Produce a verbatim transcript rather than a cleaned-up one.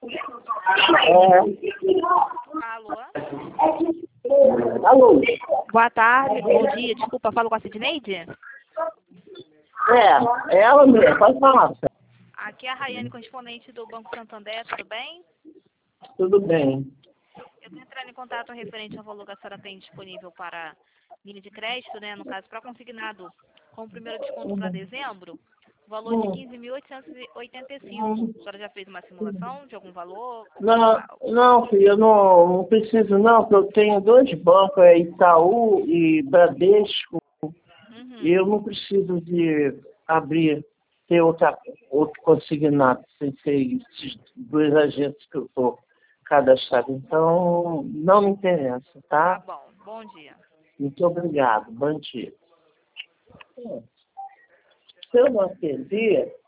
É. Alô? Alô? Boa tarde, bom dia. Desculpa, falo com a Sidneide? É, é ela mesmo, pode falar. Aqui é a Rayane, correspondente do Banco Santander, tudo bem? Tudo bem. Eu estou entrando em contato referente ao valor que a senhora tem disponível para linha de crédito, né? No caso, para consignado com o primeiro desconto para dezembro, valor de quinze mil oitocentos e oitenta e cinco. A senhora já fez uma simulação de algum valor? Não, não, filho, eu não, não preciso não, porque eu tenho dois bancos, é Itaú e Bradesco, Uhum. e eu não preciso de abrir, ter outra, outro consignado, sem ser esses dois agentes que eu estou cadastrado. Então, não me interessa, Tá tá? bom, bom dia. Muito obrigado, bom dia. Se eu não atender,